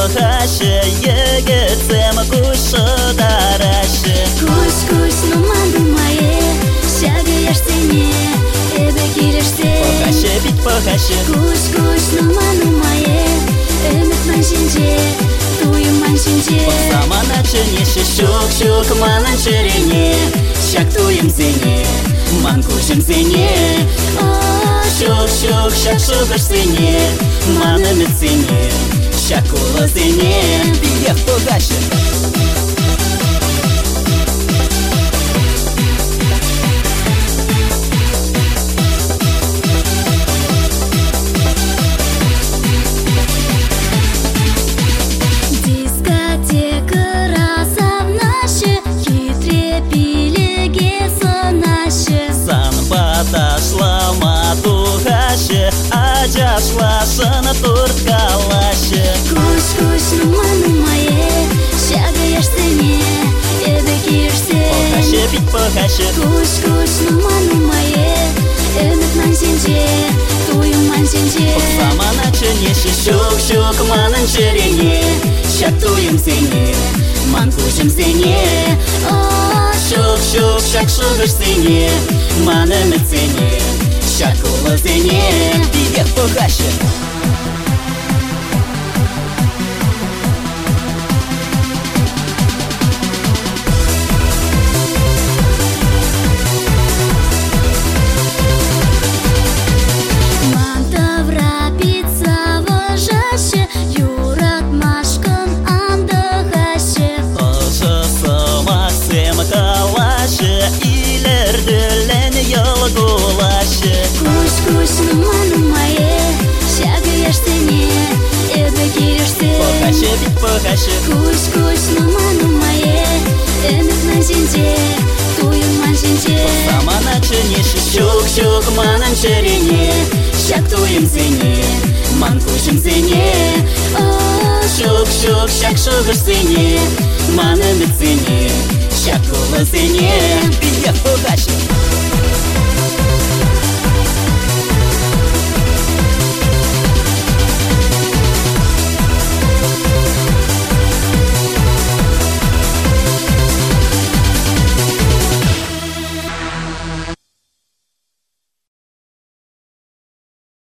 похаше, егетсем кушодараше. Куш, нуман думае, шагаяш сене, эбе киреште. Похаше, бит похаше. Куш, нуман думае, эмет маншинже, туйым маншинже. Самана ченеше, шук манан черене, шак туйым сене, ман кушым сене. Шук, шак сене, манамет сене, шакула сене. Биях похаше. Ажашла шана турт калаше. Куш, нуман думае, шагаяш сене, эбе киреште. Похаше, бит похаше. Куш, нуман думае, эмет маншинже, туйым маншинже. Самана ченеше, шук манан черене, шак туйым сене, ман кушым сене. Шук, шак сене, манамет сене, шакула сене. Биях похаше. Куш, нуман думае, шагаяш сене, эбе киреште. Похаше, бит похаше. Куш, нуман думае, эмет маншинже, туйым маншинже. Самана ченеше, шук манан черене, шак туйым сене, ман кушым сене. Шук, шак сене, манамет сене, шакула сене. Биях похаше.